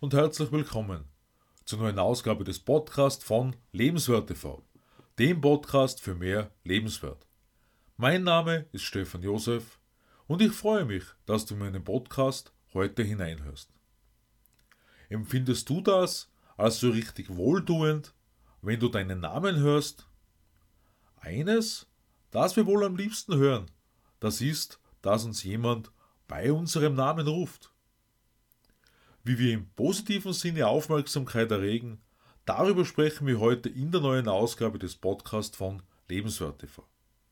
und herzlich willkommen zur neuen Ausgabe des Podcasts von Lebenswert TV, dem Podcast für mehr Lebenswert. Mein Name ist Stefan Josef und ich freue mich, dass du in meinen Podcast heute hineinhörst. Empfindest du das als so richtig wohltuend, wenn du deinen Namen hörst? Eines, das wir wohl am liebsten hören, das ist, dass uns jemand bei unserem Namen ruft. Wie wir im positiven Sinne Aufmerksamkeit erregen, darüber sprechen wir heute in der neuen Ausgabe des Podcasts von Lebenswert TV.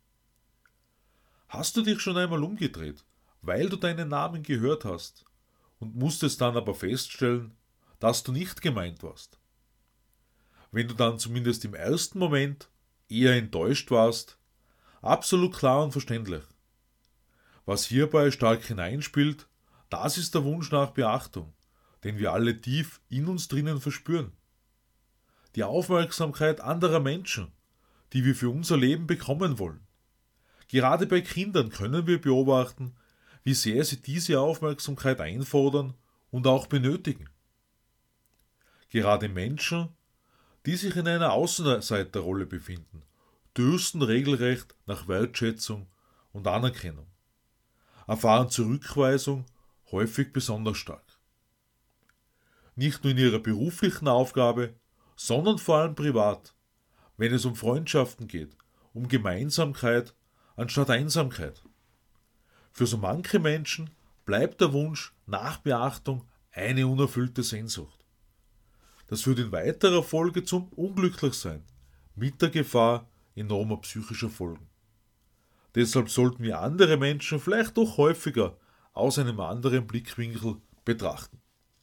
Hast du dich schon einmal umgedreht, weil du deinen Namen gehört hast und musstest dann aber feststellen, dass du nicht gemeint warst? Wenn du dann zumindest im ersten Moment eher enttäuscht warst, absolut klar und verständlich. Was hierbei stark hineinspielt, das ist der Wunsch nach Beachtung, den wir alle tief in uns drinnen verspüren. Die Aufmerksamkeit anderer Menschen, die wir für unser Leben bekommen wollen. Gerade bei Kindern können wir beobachten, wie sehr sie diese Aufmerksamkeit einfordern und auch benötigen. Gerade Menschen, die sich in einer Außenseiterrolle befinden, dürsten regelrecht nach Wertschätzung und Anerkennung, erfahren Zurückweisung häufig besonders stark. Nicht nur in ihrer beruflichen Aufgabe, sondern vor allem privat, wenn es um Freundschaften geht, um Gemeinsamkeit anstatt Einsamkeit. Für so manche Menschen bleibt der Wunsch nach Beachtung eine unerfüllte Sehnsucht. Das führt in weiterer Folge zum Unglücklichsein, mit der Gefahr enormer psychischer Folgen. Deshalb sollten wir andere Menschen vielleicht doch häufiger aus einem anderen Blickwinkel betrachten.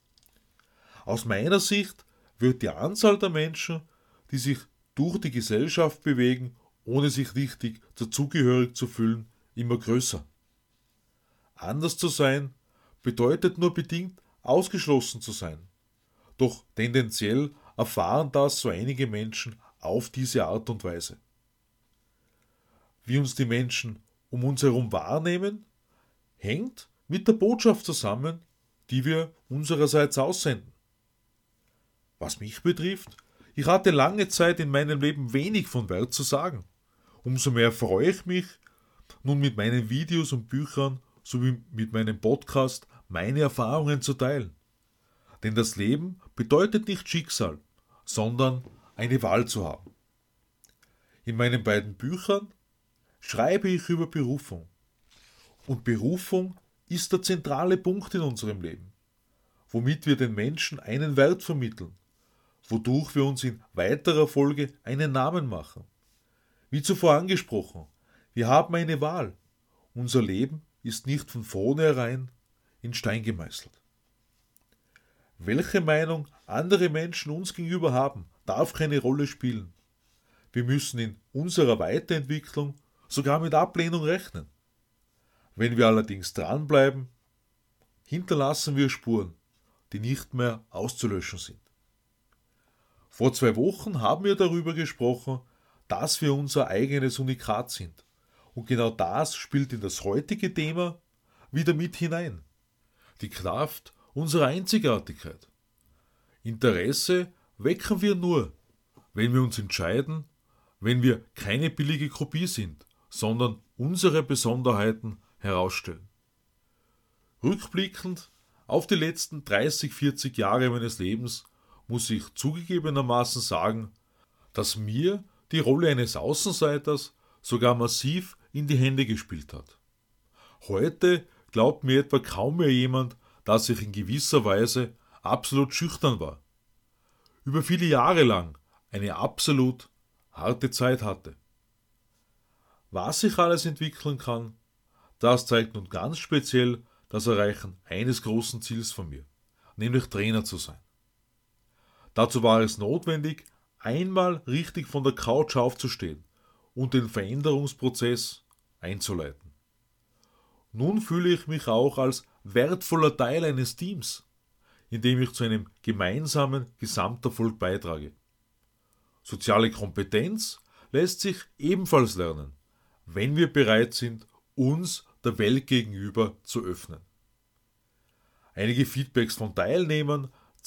Aus meiner Sicht wird die Anzahl der Menschen, die sich durch die Gesellschaft bewegen, ohne sich richtig dazugehörig zu fühlen, immer größer. Anders zu sein bedeutet nur bedingt ausgeschlossen zu sein. Doch tendenziell erfahren das so einige Menschen auf diese Art und Weise. Wie uns die Menschen um uns herum wahrnehmen, hängt mit der Botschaft zusammen, die wir unsererseits aussenden. Was mich betrifft, ich hatte lange Zeit in meinem Leben wenig von Wert zu sagen. Umso mehr freue ich mich, nun mit meinen Videos und Büchern sowie mit meinem Podcast meine Erfahrungen zu teilen. Denn das Leben bedeutet nicht Schicksal, sondern eine Wahl zu haben. In meinen beiden Büchern schreibe ich über Berufung. Und Berufung ist der zentrale Punkt in unserem Leben, womit wir den Menschen einen Wert vermitteln, wodurch wir uns in weiterer Folge einen Namen machen. Wie zuvor angesprochen, wir haben eine Wahl. Unser Leben ist nicht von vornherein in Stein gemeißelt. Welche Meinung andere Menschen uns gegenüber haben, darf keine Rolle spielen. Wir müssen in unserer Weiterentwicklung sogar mit Ablehnung rechnen. Wenn wir allerdings dranbleiben, hinterlassen wir Spuren, die nicht mehr auszulöschen sind. Vor 2 Wochen haben wir darüber gesprochen, dass wir unser eigenes Unikat sind. Und genau das spielt in das heutige Thema wieder mit hinein. Die Kraft unserer Einzigartigkeit. Interesse wecken wir nur, wenn wir uns entscheiden, wenn wir keine billige Kopie sind, sondern unsere Besonderheiten herausstellen. Rückblickend auf die letzten 30, 40 Jahre meines Lebens muss ich zugegebenermaßen sagen, dass mir die Rolle eines Außenseiters sogar massiv in die Hände gespielt hat. Heute glaubt mir etwa kaum mehr jemand, dass ich in gewisser Weise absolut schüchtern war. Über viele Jahre lang eine absolut harte Zeit hatte. Was sich alles entwickeln kann, das zeigt nun ganz speziell das Erreichen eines großen Ziels von mir, nämlich Trainer zu sein. Dazu war es notwendig, einmal richtig von der Couch aufzustehen und den Veränderungsprozess einzuleiten. Nun fühle ich mich auch als wertvoller Teil eines Teams, in dem ich zu einem gemeinsamen Gesamterfolg beitrage. Soziale Kompetenz lässt sich ebenfalls lernen, wenn wir bereit sind, uns der Welt gegenüber zu öffnen. Einige Feedbacks von Teilnehmern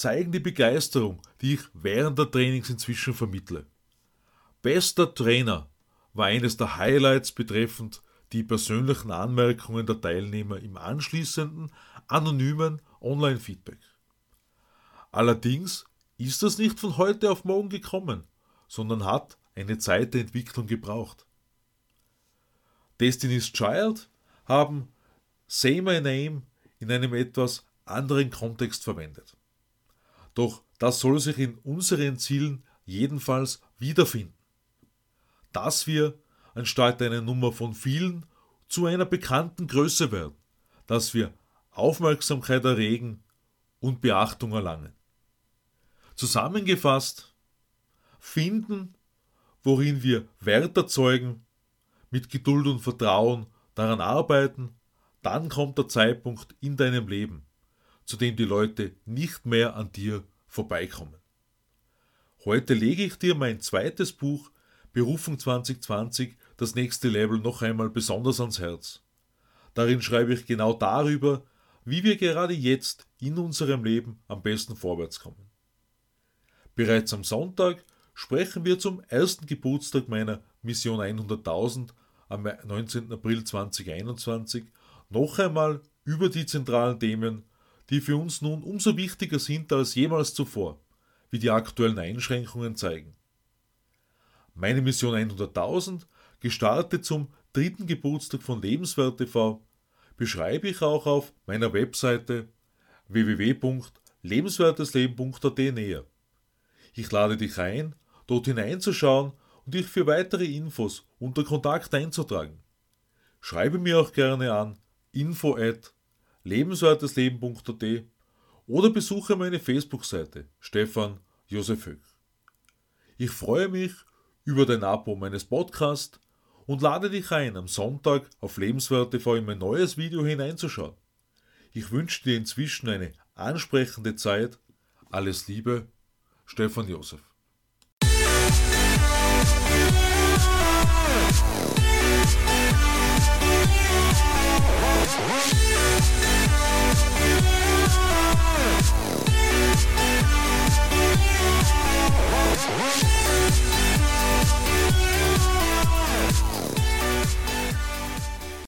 zeigen die Begeisterung, die ich während der Trainings inzwischen vermittle. Bester Trainer war eines der Highlights betreffend die persönlichen Anmerkungen der Teilnehmer im anschließenden, anonymen Online-Feedback. Allerdings ist das nicht von heute auf morgen gekommen, sondern hat eine Zeit der Entwicklung gebraucht. Destiny's Child haben Say My Name in einem etwas anderen Kontext verwendet. Doch das soll sich in unseren Zielen jedenfalls wiederfinden. Dass wir anstatt einer Nummer von vielen zu einer bekannten Größe werden, dass wir Aufmerksamkeit erregen und Beachtung erlangen. Zusammengefasst, finden, worin wir Wert erzeugen, mit Geduld und Vertrauen daran arbeiten, dann kommt der Zeitpunkt in deinem Leben, zu dem die Leute nicht mehr an dir vorbeikommen. Heute lege ich dir mein zweites Buch Berufung 2020, das nächste Level, noch einmal besonders ans Herz. Darin schreibe ich genau darüber, wie wir gerade jetzt in unserem Leben am besten vorwärts kommen. Bereits am Sonntag sprechen wir zum ersten Geburtstag meiner Mission 100.000 am 19. April 2021 noch einmal über die zentralen Themen, die für uns nun umso wichtiger sind als jemals zuvor, wie die aktuellen Einschränkungen zeigen. Meine Mission 100.000, gestartet zum 3. Geburtstag von Lebenswert TV, beschreibe ich auch auf meiner Webseite www.lebenswertesleben.at näher. Ich lade dich ein, dort hineinzuschauen und dich für weitere Infos unter Kontakt einzutragen. Schreibe mir auch gerne an info@lebenswertesleben.at oder besuche meine Facebook-Seite Stefan Josef Höck. Ich freue mich über dein Abo meines Podcasts und lade dich ein, am Sonntag auf Lebenswert TV in mein neues Video hineinzuschauen. Ich wünsche dir inzwischen eine ansprechende Zeit. Alles Liebe, Stefan Josef. What?